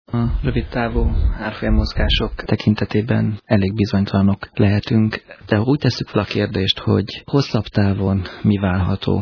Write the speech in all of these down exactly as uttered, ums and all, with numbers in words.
A rövidtávú árfolyam-mozgások tekintetében elég bizonytalanok lehetünk, de ha úgy tesszük fel a kérdést, hogy hosszabb távon mi várható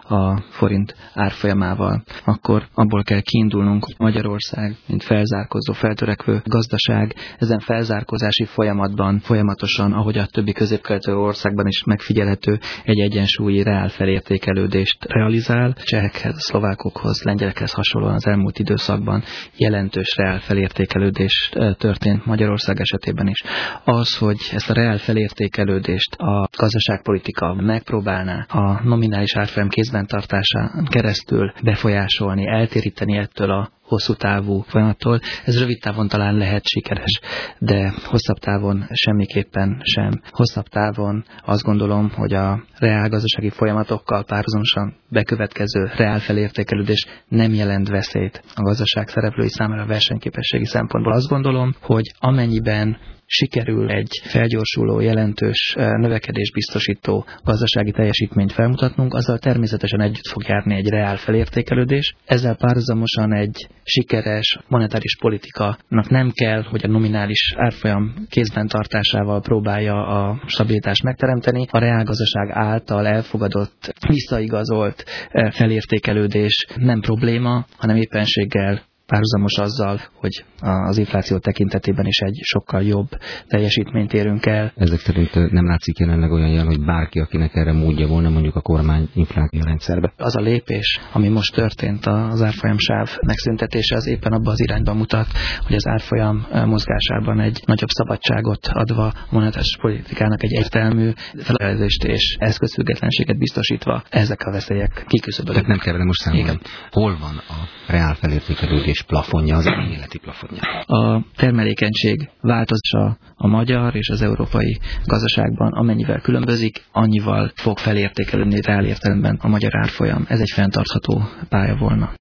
a forint árfolyamával, akkor abból kell kiindulnunk, hogy Magyarország, mint felzárkózó, feltörekvő gazdaság, ezen felzárkózási folyamatban folyamatosan, ahogy a többi közép-keletű országban is megfigyelhető, egy egyensúlyi reál felértékelődést realizál. Csehekhez, szlovákokhoz, lengyelekhez hasonlóan az elmúlt időszakban jelentős reál felértékelődés történt Magyarország esetében is. Az, hogy ezt a reál felértékelődést a gazdaságpolitika megpróbálná a nominális árfolyam kézben tartásán keresztül befolyásolni, eltéríteni ettől a hosszú távú folyamattól, ez rövid távon talán lehet sikeres, de hosszabb távon semmiképpen sem. Hosszabb távon azt gondolom, hogy a reálgazdasági folyamatokkal párhuzamosan bekövetkező reál felértékelődés nem jelent veszélyt a gazdaság szereplői számára versenyképességi szempontból. Azt gondolom, hogy amennyiben sikerül egy felgyorsuló, jelentős növekedés biztosító gazdasági teljesítményt felmutatnunk, azzal természetesen együtt fog járni egy reál felértékelődés. Ezzel párhuzamosan egy sikeres monetáris politikának nem kell, hogy a nominális árfolyam kézben tartásával próbálja a stabilitást megteremteni. A reálgazdaság által elfogadott, visszaigazolt felértékelődés nem probléma, hanem éppenséggel párhuzamos azzal, hogy az infláció tekintetében is egy sokkal jobb teljesítményt érünk el. Ezek szerint nem látszik jelenleg olyan jel, hogy bárki, akinek erre módja volna, mondjuk a kormány infláció rendszerbe. Az a lépés, ami most történt, az árfolyamsáv megszüntetése, az éppen abban az irányban mutat, hogy az árfolyam mozgásában egy nagyobb szabadságot adva a monetáris politikának egy értelmű felelőst és eszközfüggetlenséget biztosítva ezek a veszélyek kiküszöbölnek. Nem kell vele most számolni. Hol van a reál felértékelődés plafonja, az elméleti plafonja? A termelékenység változása a magyar és az európai gazdaságban amennyivel különbözik, annyival fog felértékelődni reál értelemben a magyar árfolyam. Ez egy fenntartható pálya volna.